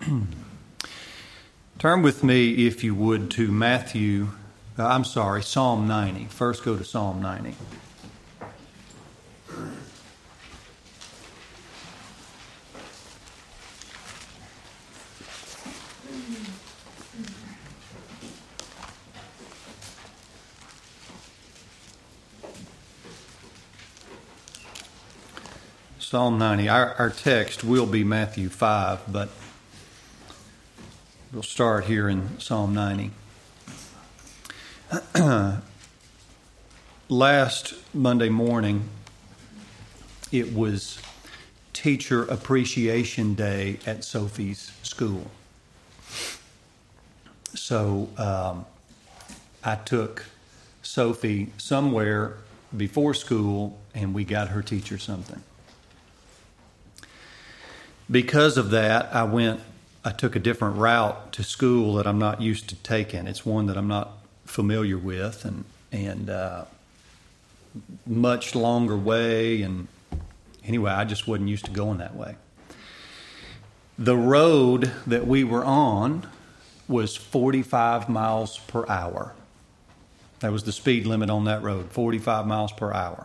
Turn with me, if you would, to Psalm 90. First go to Psalm 90. Psalm 90. Our text will be Matthew 5, but we'll start here in Psalm 90. Last Monday morning, it was Teacher Appreciation Day at Sophie's school. So I took Sophie somewhere before school and we got her teacher something. Because of that, I took a different route to school that I'm not used to taking. It's one that I'm not familiar with, and much longer way. And anyway, I just wasn't used to going that way. The road that we were on was 45 miles per hour. That was the speed limit on that road, 45 miles per hour.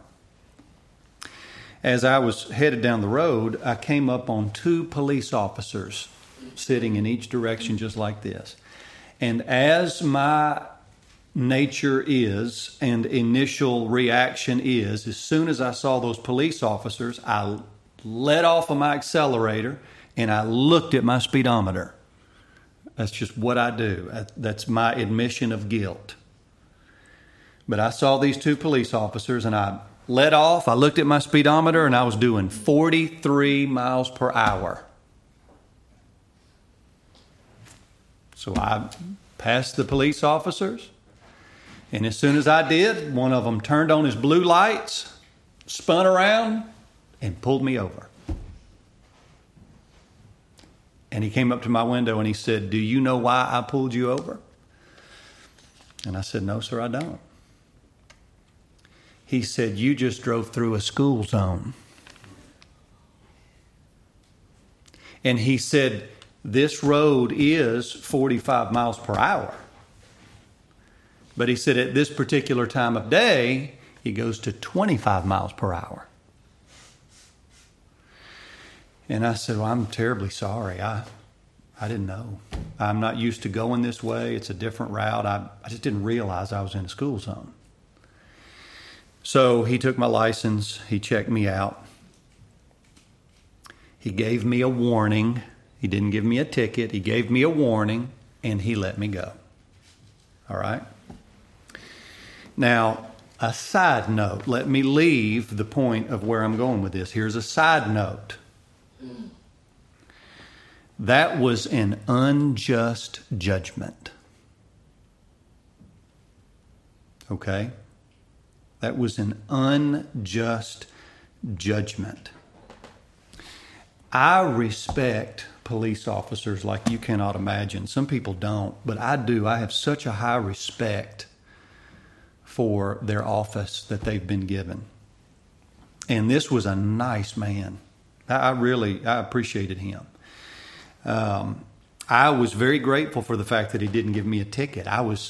As I was headed down the road, I came up on two police officers sitting in each direction just like this. And as my nature is and initial reaction is, as soon as I saw those police officers, I let off of my accelerator and I looked at my speedometer. That's just what I do. That's my admission of guilt. But I saw these two police officers and I let off. I looked at my speedometer and I was doing 43 miles per hour. So I passed the police officers. And as soon as I did, one of them turned on his blue lights, spun around, and pulled me over. And he came up to my window and he said, "Do you know why I pulled you over?" And I said, "No, sir, I don't." He said, "You just drove through a school zone." And he said, "This road is 45 miles per hour. But he said at this particular time of day, he goes to 25 miles per hour. And I said, "Well, I'm terribly sorry. I didn't know. I'm not used to going this way. It's a different route. I just didn't realize I was in a school zone." So he took my license. He checked me out. He gave me a warning. He didn't give me a ticket. He gave me a warning, and he let me go. All right? Now, a side note. Let me leave the point of where I'm going with this. Here's a side note. That was an unjust judgment. Okay? That was an unjust judgment. I respect police officers like you cannot imagine. Some people don't, but I do. I have such a high respect for their office that they've been given. And this was a nice man. I appreciated him. I was very grateful for the fact that he didn't give me a ticket.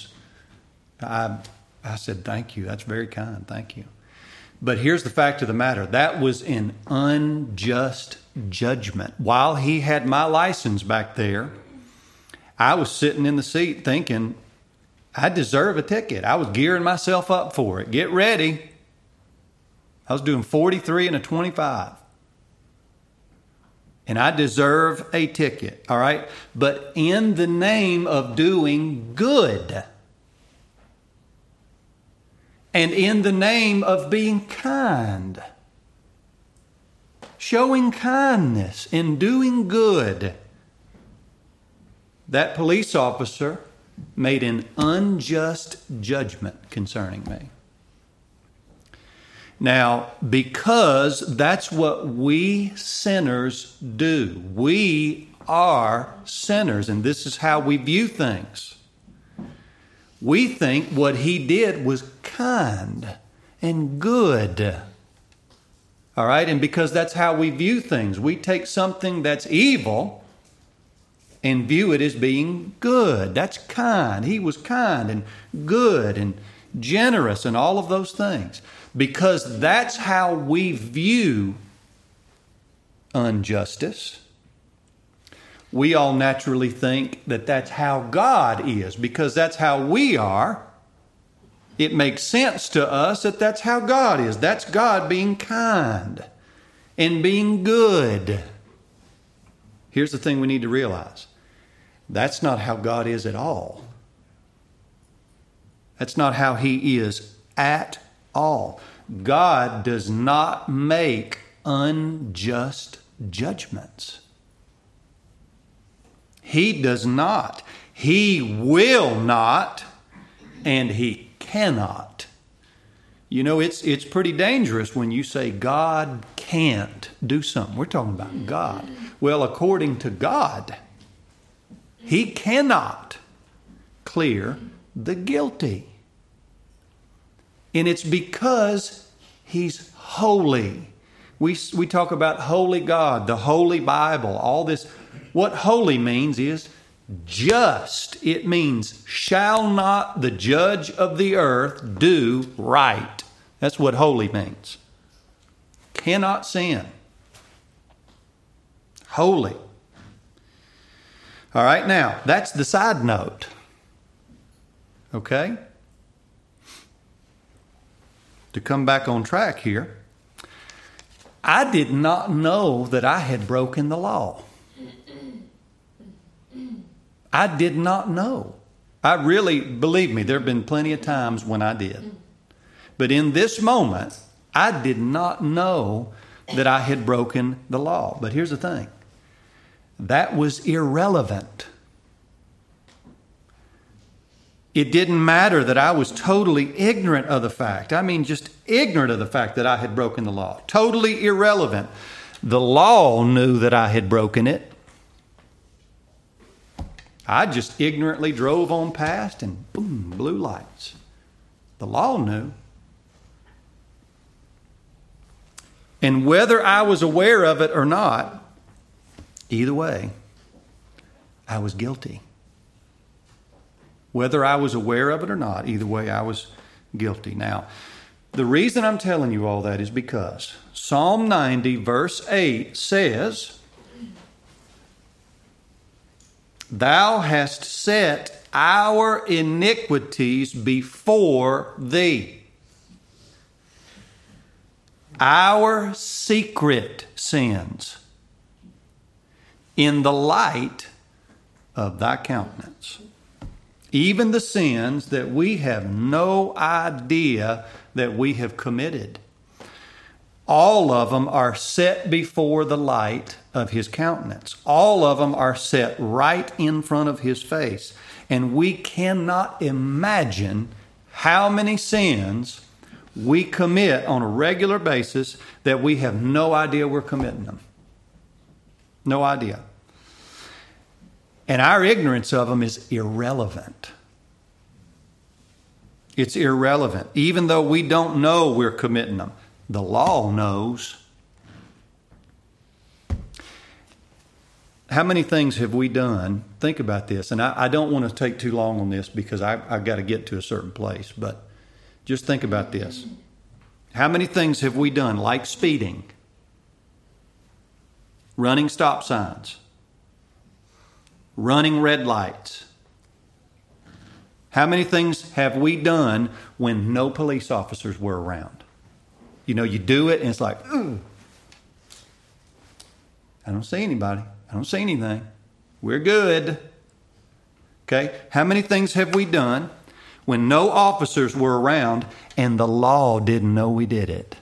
I said, "Thank you. That's very kind. Thank you." But here's the fact of the matter. That was an unjust judgment. While he had my license back there, I was sitting in the seat thinking, I deserve a ticket. I was gearing myself up for it. Get ready. I was doing 43 and a 25. And I deserve a ticket, all right? But in the name of doing good, and in the name of being kind, showing kindness and doing good, that police officer made an unjust judgment concerning me. Now, because that's what we sinners do. We are sinners, and this is how we view things. We think what he did was kind and good. All right? And because that's how we view things, we take something that's evil and view it as being good. That's kind. He was kind and good and generous and all of those things. Because that's how we view injustice. We all naturally think that that's how God is, because that's how we are. It makes sense to us that that's how God is. That's God being kind and being good. Here's the thing we need to realize. That's not how God is at all. That's not how He is at all. God does not make unjust judgments. He does not. He will not, and He cannot. You know, it's pretty dangerous when you say God can't do something. We're talking about God. Well, according to God, He cannot clear the guilty. And it's because He's holy. We talk about holy God, the Holy Bible, all this. What holy means is just. It means, shall not the judge of the earth do right? That's what holy means. Cannot sin. Holy. All right, now, that's the side note. Okay? To come back on track here, I did not know that I had broken the law. I did not know. I really, believe me, there have been plenty of times when I did. But in this moment, I did not know that I had broken the law. But here's the thing. That was irrelevant. It didn't matter that I was totally ignorant of the fact. I mean, just ignorant of the fact that I had broken the law. Totally irrelevant. The law knew that I had broken it. I just ignorantly drove on past and boom, blue lights. The law knew. And whether I was aware of it or not, either way, I was guilty. Whether I was aware of it or not, either way, I was guilty. Now, the reason I'm telling you all that is because Psalm 90, verse 8 says, Thou hast set our iniquities before Thee. Our secret sins in the light of Thy countenance. Even the sins that we have no idea that we have committed. All of them are set before the light of His countenance. All of them are set right in front of His face. And we cannot imagine how many sins we commit on a regular basis that we have no idea we're committing them. No idea. And our ignorance of them is irrelevant. It's irrelevant. Even though we don't know we're committing them. The law knows. How many things have we done? Think about this. And I don't want to take too long on this because I've got to get to a certain place. But just think about this. How many things have we done, like speeding, running stop signs, running red lights? How many things have we done when no police officers were around? You know, you do it and it's like, ooh, I don't see anybody. I don't see anything. We're good. Okay. How many things have we done when no officers were around and the law didn't know we did it?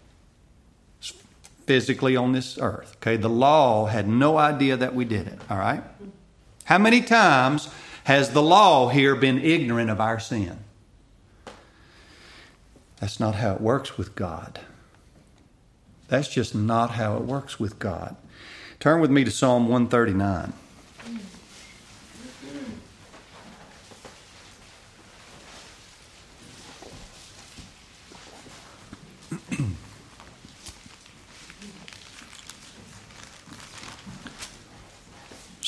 Physically on this earth. Okay. The law had no idea that we did it. All right. How many times has the law here been ignorant of our sin? That's not how it works with God. That's just not how it works with God. Turn with me to Psalm 139.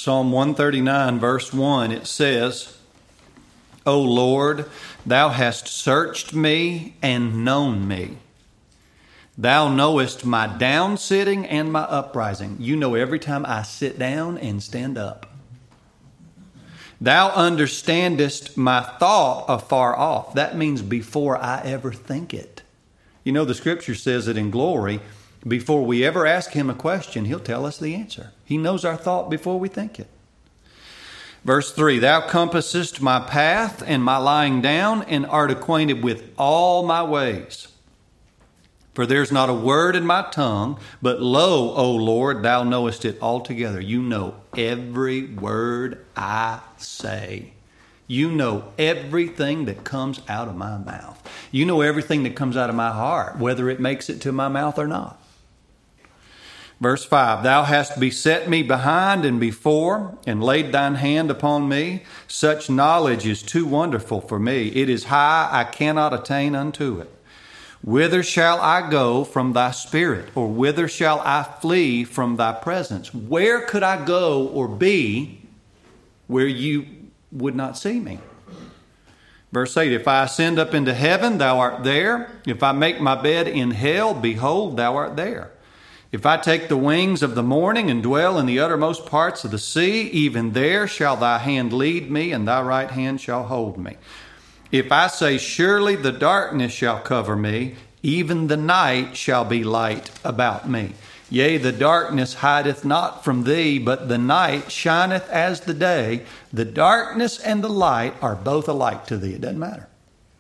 Psalm 139, verse 1, it says, O Lord, thou hast searched me and known me. Thou knowest my down sitting and my uprising. You know every time I sit down and stand up. Thou understandest my thought afar off. That means before I ever think it. You know, the scripture says that in glory, before we ever ask him a question, he'll tell us the answer. He knows our thought before we think it. Verse 3, Thou compassest my path and my lying down, and art acquainted with all my ways. For there's not a word in my tongue, but lo, O Lord, thou knowest it altogether. You know every word I say. You know everything that comes out of my mouth. You know everything that comes out of my heart, whether it makes it to my mouth or not. Verse 5, Thou hast beset me behind and before, and laid thine hand upon me. Such knowledge is too wonderful for me. It is high, I cannot attain unto it. Whither shall I go from thy spirit? Or whither shall I flee from thy presence? Where could I go or be where you would not see me? Verse 8, If I ascend up into heaven, thou art there. If I make my bed in hell, behold, thou art there. If I take the wings of the morning and dwell in the uttermost parts of the sea, even there shall thy hand lead me, and thy right hand shall hold me. If I say, Surely the darkness shall cover me, even the night shall be light about me. Yea, the darkness hideth not from thee, but the night shineth as the day. The darkness and the light are both alike to thee. It doesn't matter.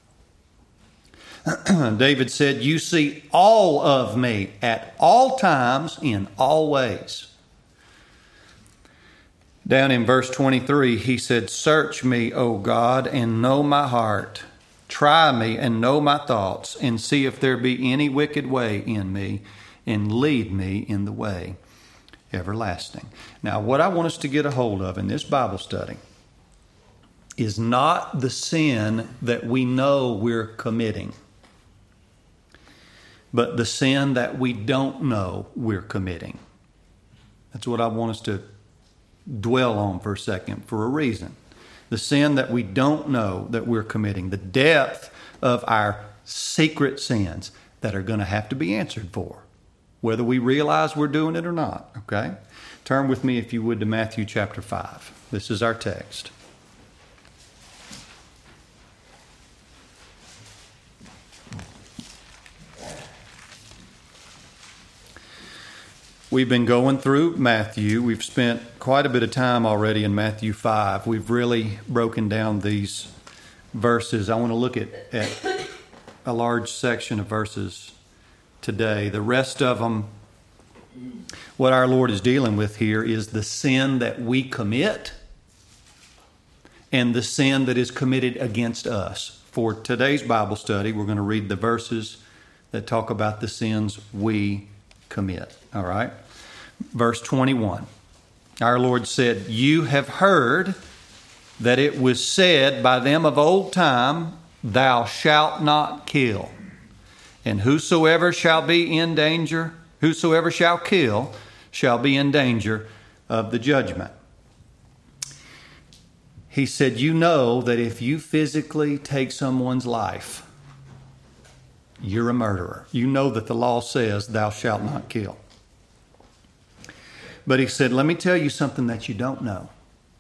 David said, You see all of me at all times in all ways. Down in verse 23, he said, Search me, O God, and know my heart. Try me and know my thoughts, and see if there be any wicked way in me, and lead me in the way everlasting. Now, what I want us to get a hold of in this Bible study is not the sin that we know we're committing, but the sin that we don't know we're committing. That's what I want us to dwell on for a second, for a reason. The sin that we don't know that we're committing, the depth of our secret sins that are going to have to be answered for, whether we realize we're doing it or not, okay? Turn with me, if you would, to Matthew chapter 5. This is our text. We've been going through Matthew. We've spent quite a bit of time already in Matthew 5. We've really broken down these verses. I want to look at a large section of verses today. The rest of them, what our Lord is dealing with here is the sin that we commit and the sin that is committed against us. For today's Bible study, we're going to read the verses that talk about the sins we commit. All right. Verse 21. Our Lord said, You have heard that it was said by them of old time, Thou shalt not kill. And whosoever shall kill shall be in danger of the judgment. He said, You know that if you physically take someone's life, you're a murderer. You know that the law says, Thou shalt not kill. But he said, Let me tell you something that you don't know.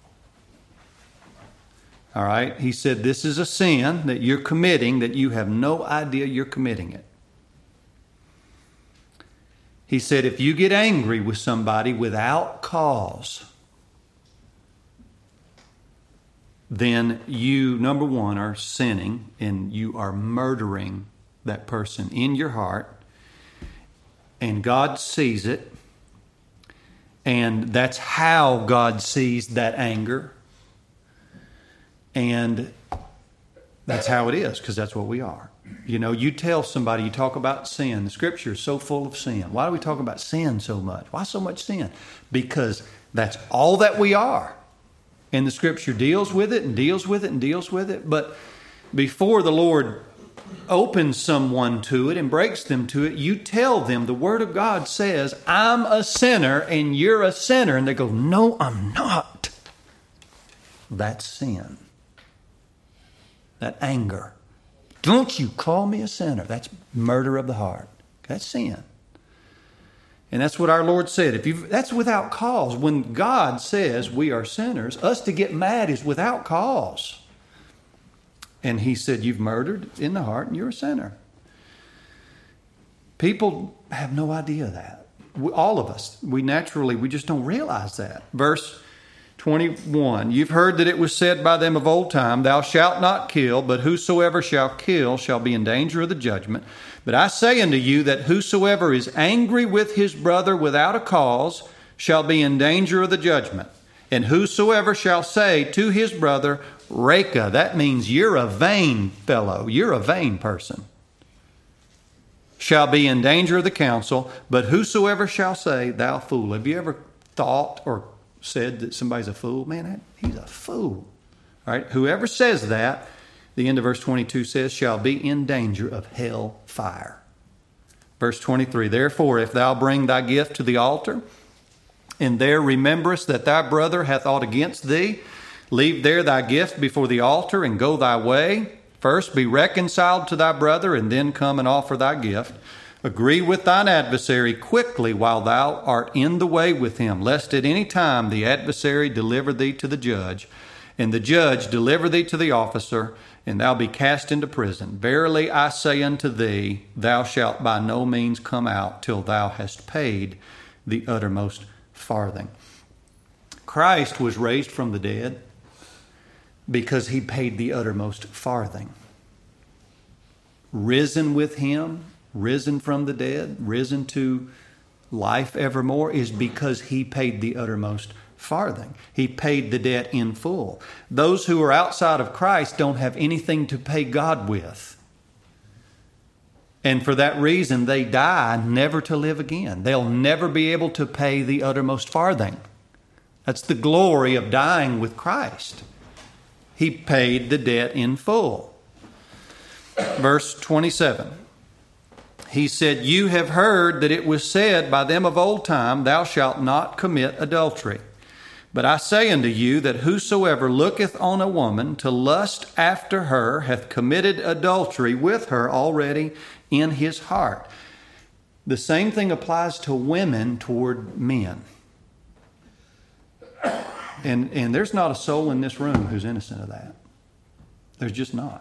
All right? He said, This is a sin that you're committing that you have no idea you're committing it. He said, if you get angry with somebody without cause, then you, number one, are sinning and you are murdering that person in your heart, and God sees it, and that's how God sees that anger, and that's how it is, because that's what we are. You know, you tell somebody, you talk about sin. The Scripture is so full of sin. Why do we talk about sin so much? Why so much sin? Because that's all that we are. And the Scripture deals with it and deals with it and deals with it. But before the Lord opens someone to it and breaks them to it, you tell them, the Word of God says, I'm a sinner and you're a sinner. And they go, no, I'm not. That's sin. That anger. Don't you call me a sinner. That's murder of the heart. That's sin. And that's what our Lord said. That's without cause. When God says we are sinners, us to get mad is without cause. And he said, you've murdered in the heart and you're a sinner. People have no idea of that. All of us, we just don't realize that. Verse 21, you've heard that it was said by them of old time, thou shalt not kill, but whosoever shall kill shall be in danger of the judgment. But I say unto you that whosoever is angry with his brother without a cause shall be in danger of the judgment. And whosoever shall say to his brother, Reka, that means you're a vain fellow, you're a vain person, shall be in danger of the council. But whosoever shall say, thou fool. Have you ever thought or said that somebody's a fool? Man, he's a fool. All right, whoever says that, the end of verse 22 says, shall be in danger of hell fire. Verse 23, therefore, if thou bring thy gift to the altar, and there rememberest that thy brother hath aught against thee, leave there thy gift before the altar, and go thy way. First be reconciled to thy brother, and then come and offer thy gift. Agree with thine adversary quickly while thou art in the way with him, lest at any time the adversary deliver thee to the judge, and the judge deliver thee to the officer, and thou be cast into prison. Verily I say unto thee, thou shalt by no means come out till thou hast paid the uttermost farthing. Christ was raised from the dead because he paid the uttermost farthing. Risen with him, risen from the dead, risen to life evermore, is because he paid the uttermost farthing. He paid the debt in full. Those who are outside of Christ don't have anything to pay God with. And for that reason, they die never to live again. They'll never be able to pay the uttermost farthing. That's the glory of dying with Christ. He paid the debt in full. Verse 27. He said, you have heard that it was said by them of old time, thou shalt not commit adultery. But I say unto you that whosoever looketh on a woman to lust after her hath committed adultery with her already in his heart. The same thing applies to women toward men. And there's not a soul in this room who's innocent of that. There's just not.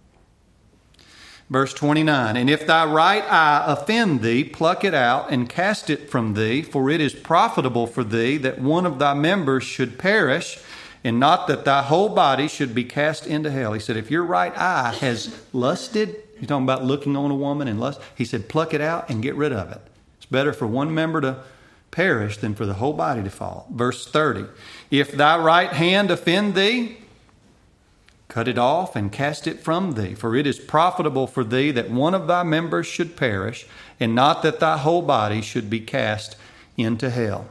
Verse 29, and if thy right eye offend thee, pluck it out and cast it from thee, for it is profitable for thee that one of thy members should perish, and not that thy whole body should be cast into hell. He said, if your right eye has lusted, he's talking about looking on a woman and lust, he said, pluck it out and get rid of it. It's better for one member to perish than for the whole body to fall. Verse 30, if thy right hand offend thee, cut it off and cast it from thee, for it is profitable for thee that one of thy members should perish, and not that thy whole body should be cast into hell.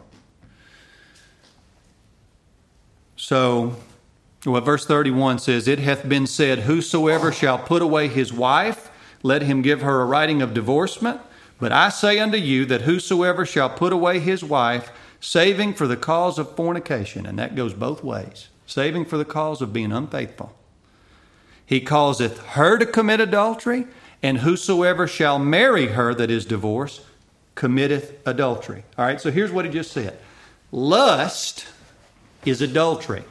So, verse 31 says, it hath been said, whosoever shall put away his wife, let him give her a writing of divorcement. But I say unto you that whosoever shall put away his wife, saving for the cause of fornication, and that goes both ways, saving for the cause of being unfaithful, he causeth her to commit adultery, and whosoever shall marry her that is divorced committeth adultery. All right, so here's what he just said. Lust is adultery.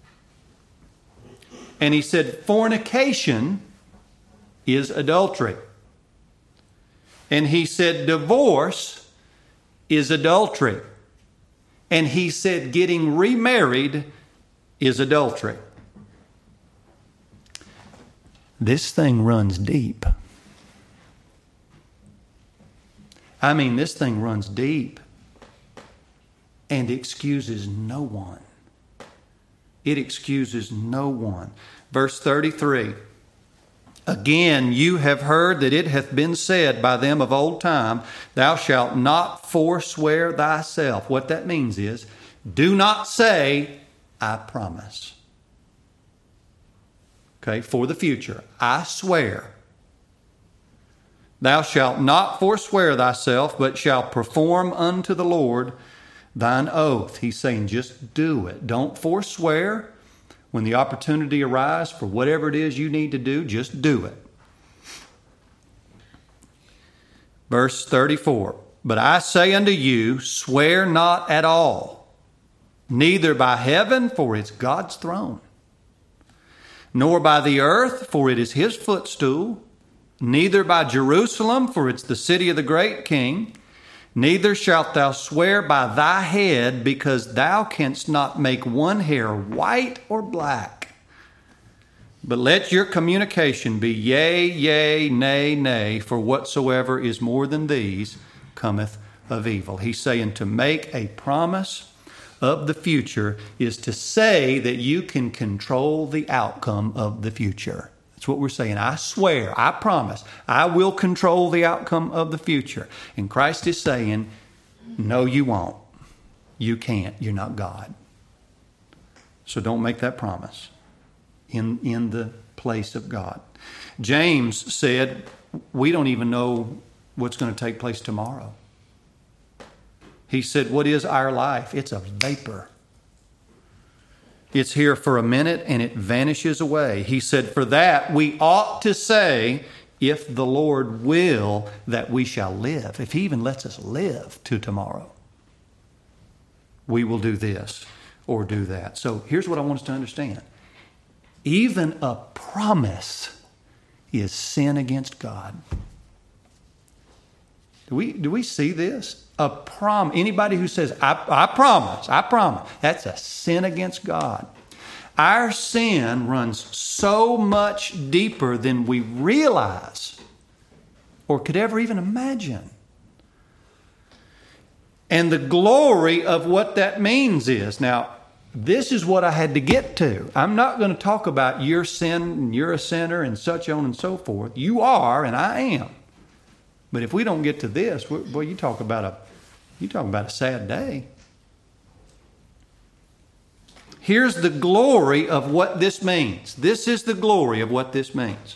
And he said fornication is adultery. And he said divorce is adultery. And he said getting remarried is adultery. This thing runs deep. I mean, this thing runs deep and excuses no one. It excuses no one. Verse 33. Again, you have heard that it hath been said by them of old time, thou shalt not forswear thyself. What that means is, do not say, I promise. Okay, for the future, I swear. Thou shalt not forswear thyself, but shalt perform unto the Lord thine oath. He's saying just do it. Don't forswear. When the opportunity arises for whatever it is you need to do, just do it. Verse 34, but I say unto you, swear not at all, neither by heaven, for it's God's throne, nor by the earth, for it is his footstool, neither by Jerusalem, for it's the city of the great King, neither shalt thou swear by thy head, because thou canst not make one hair white or black. But let your communication be yea, yea, nay, nay, for whatsoever is more than these cometh of evil. He's saying to make a promise of the future is to say that you can control the outcome of the future. That's what we're saying. I swear, I promise, I will control the outcome of the future. And Christ is saying, no, you won't. You can't. You're not God. So don't make that promise in the place of God. James said, we don't even know what's going to take place tomorrow. He said, what is our life? It's a vapor. It's here for a minute and it vanishes away. He said, for that we ought to say, if the Lord will, that we shall live. If he even lets us live to tomorrow, we will do this or do that. So here's what I want us to understand. Even a promise is sin against God. Do we see this? A promise. Anybody who says, I promise, that's a sin against God. Our sin runs so much deeper than we realize or could ever even imagine. And the glory of what that means is, now, this is what I had to get to. I'm not going to talk about your sin and you're a sinner and such on and so forth. You are and I am. But if we don't get to this, boy, you talk about a sad day. Here's the glory of what this means. This is the glory of what this means.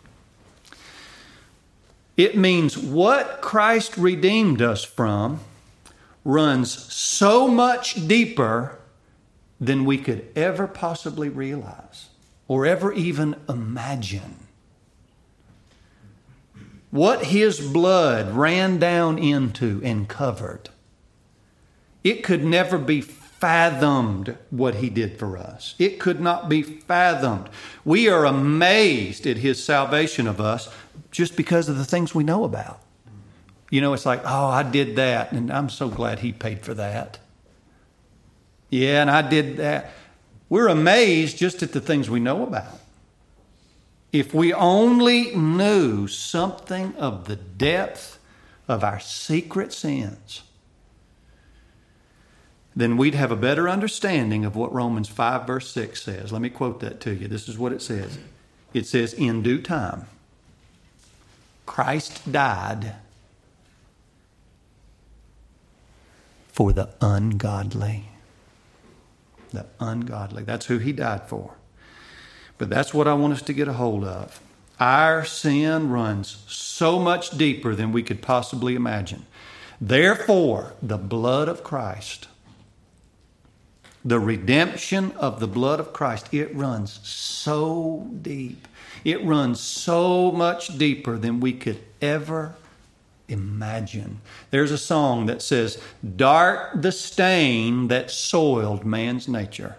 It means what Christ redeemed us from runs so much deeper than we could ever possibly realize or ever even imagine. What his blood ran down into and covered, it could never be fathomed what he did for us. It could not be fathomed. We are amazed at his salvation of us just because of the things we know about. You know, it's like, oh, I did that, and I'm so glad he paid for that. Yeah, and I did that. We're amazed just at the things we know about. If we only knew something of the depth of our secret sins, then we'd have a better understanding of what Romans 5 verse 6 says. Let me quote that to you. This is what it says. It says, in due time, Christ died for the ungodly. The ungodly. That's who he died for. But that's what I want us to get a hold of. Our sin runs so much deeper than we could possibly imagine. Therefore, the blood of Christ, the redemption of the blood of Christ, it runs so deep. It runs so much deeper than we could ever imagine. There's a song that says, dark the stain that soiled man's nature.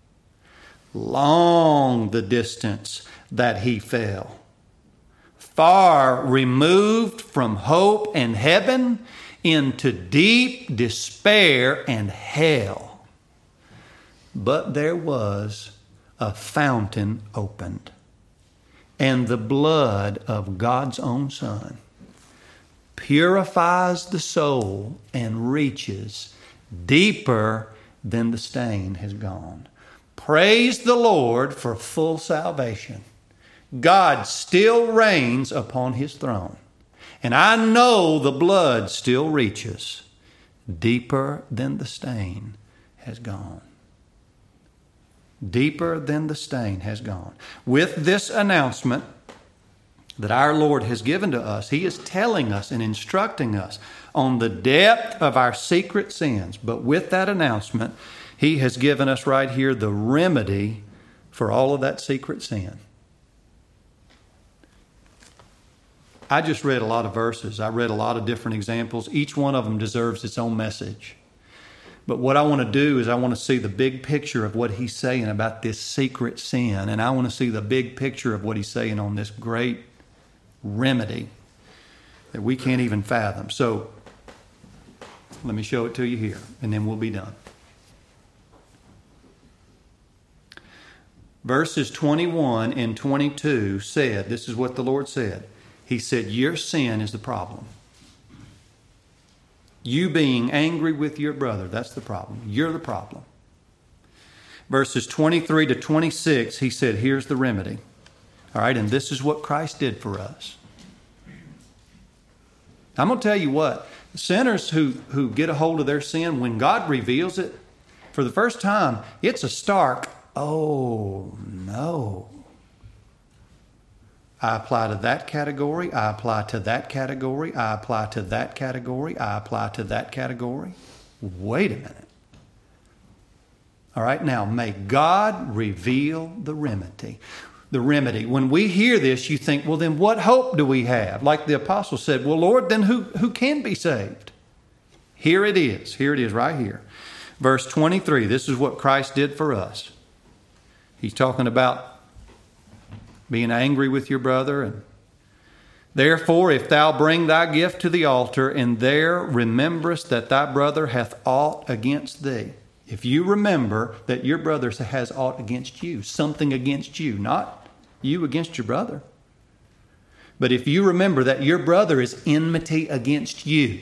Long the distance that he fell. Far removed from hope and heaven into deep despair and hell. But there was a fountain opened, and the blood of God's own Son purifies the soul and reaches deeper than the stain has gone. Praise the Lord for full salvation. God still reigns upon his throne. And I know the blood still reaches deeper than the stain has gone. Deeper than the stain has gone. With this announcement that our Lord has given to us, he is telling us and instructing us on the depth of our secret sins. But with that announcement, he has given us right here the remedy for all of that secret sin. I just read a lot of verses. I read a lot of different examples. Each one of them deserves its own message. But what I want to do is I want to see the big picture of what he's saying about this secret sin. And I want to see the big picture of what he's saying on this great remedy that we can't even fathom. So let me show it to you here, and then we'll be done. Verses 21 and 22 said, this is what the Lord said. He said, your sin is the problem. You being angry with your brother, that's the problem. You're the problem. Verses 23 to 26, he said, here's the remedy. All right, and this is what Christ did for us. I'm going to tell you what, sinners who get a hold of their sin, when God reveals it for the first time, it's a stark, oh no. I apply to that category, I apply to that category, I apply to that category, I apply to that category. Wait a minute. All right, now may God reveal the remedy. The remedy. When we hear this, you think, well, then what hope do we have? Like the apostle said, well, Lord, then who can be saved? Here it is. Here it is right here. Verse 23, this is what Christ did for us. He's talking about being angry with your brother. And therefore, if thou bring thy gift to the altar, and there rememberest that thy brother hath aught against thee. If you remember that your brother has aught against you, something against you, not you against your brother. But if you remember that your brother is enmity against you,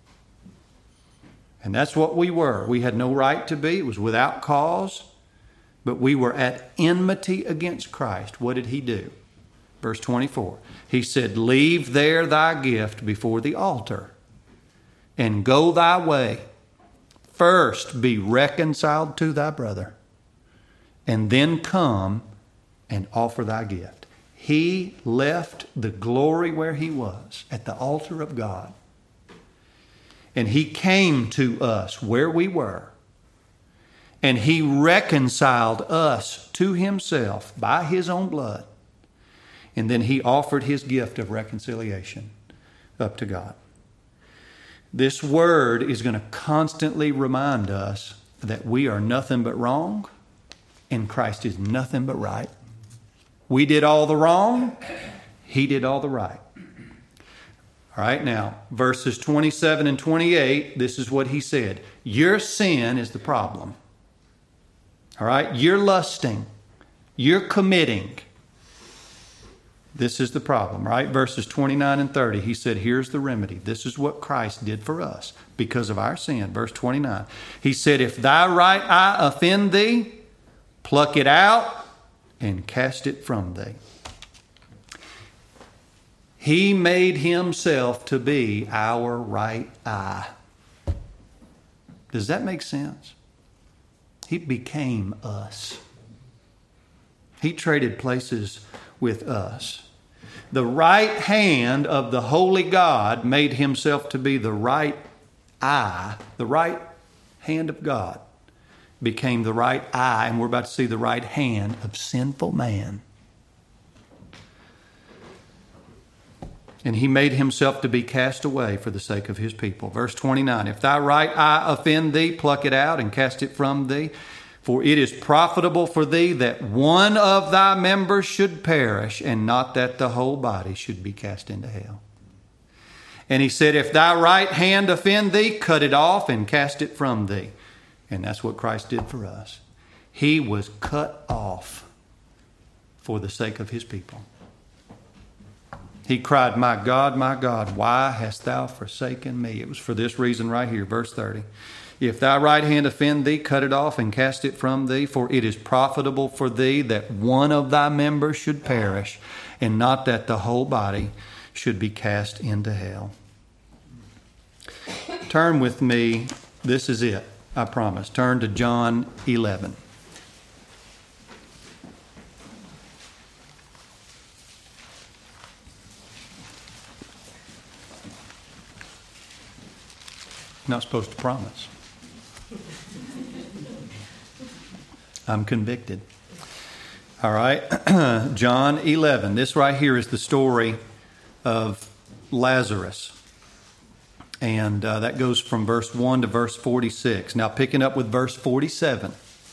and that's what we were. We had no right to be. It was without cause. But we were at enmity against Christ. What did he do? Verse 24. He said, leave there thy gift before the altar, and go thy way. First be reconciled to thy brother, and then come and offer thy gift. He left the glory where he was, at the altar of God. And he came to us where we were. And he reconciled us to himself by his own blood. And then he offered his gift of reconciliation up to God. This word is going to constantly remind us that we are nothing but wrong and Christ is nothing but right. We did all the wrong. He did all the right. All right, now, verses 27 and 28, this is what he said. Your sin is the problem. All right, you're lusting. You're committing. This is the problem, right? Verses 29 and 30, he said, here's the remedy. This is what Christ did for us because of our sin. Verse 29, he said, if thy right eye offend thee, pluck it out and cast it from thee. He made himself to be our right eye. Does that make sense? He became us. He traded places with us. The right hand of the holy God made himself to be the right eye. The right hand of God became the right eye, and we're about to see the right hand of sinful man. And he made himself to be cast away for the sake of his people. Verse 29, if thy right eye offend thee, pluck it out and cast it from thee. For it is profitable for thee that one of thy members should perish, and not that the whole body should be cast into hell. And he said, if thy right hand offend thee, cut it off and cast it from thee. And that's what Christ did for us. He was cut off for the sake of his people. He cried, my God, why hast thou forsaken me? It was for this reason right here, verse 30. If thy right hand offend thee, cut it off and cast it from thee, for it is profitable for thee that one of thy members should perish, and not that the whole body should be cast into hell. Turn with me, this is it, I promise. Turn to John 11. Not supposed to promise. I'm convicted. All right, John 11. This right here is the story of Lazarus. And that goes from verse 1 to verse 46. Now picking up with verse 47.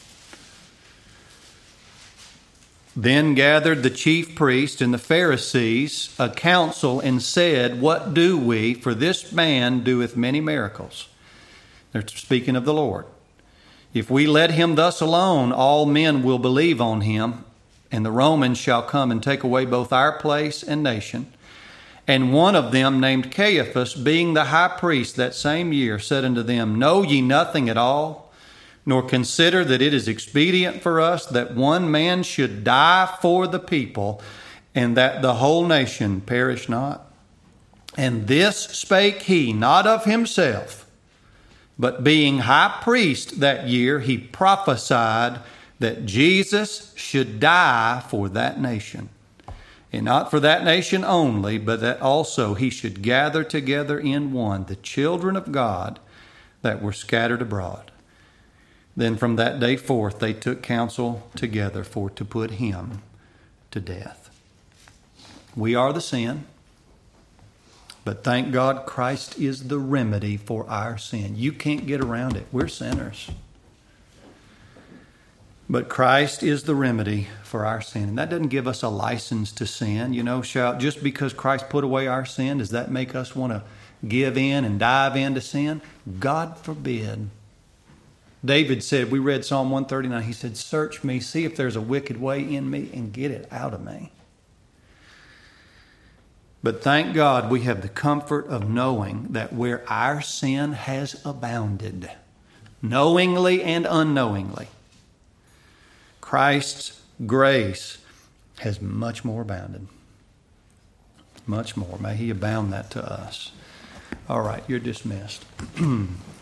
Then gathered the chief priests and the Pharisees a council and said, "What do we? For this man doeth many miracles." They're speaking of the Lord. "If we let him thus alone, all men will believe on him, and the Romans shall come and take away both our place and nation." And one of them, named Caiaphas, being the high priest that same year, said unto them, "Know ye nothing at all, nor consider that it is expedient for us that one man should die for the people, and that the whole nation perish not? And this spake he not of himself, but being high priest that year, he prophesied that Jesus should die for that nation. And not for that nation only, but that also he should gather together in one the children of God that were scattered abroad. Then from that day forth they took counsel together for to put him to death." We are the sin, but thank God Christ is the remedy for our sin. You can't get around it. We're sinners. But Christ is the remedy for our sin. And that doesn't give us a license to sin. Just because Christ put away our sin, does that make us want to give in and dive into sin? God forbid. David said, we read Psalm 139, he said, "Search me, see if there's a wicked way in me, and get it out of me." But thank God we have the comfort of knowing that where our sin has abounded, knowingly and unknowingly, Christ's grace has much more abounded. Much more. May he abound that to us. All right, you're dismissed.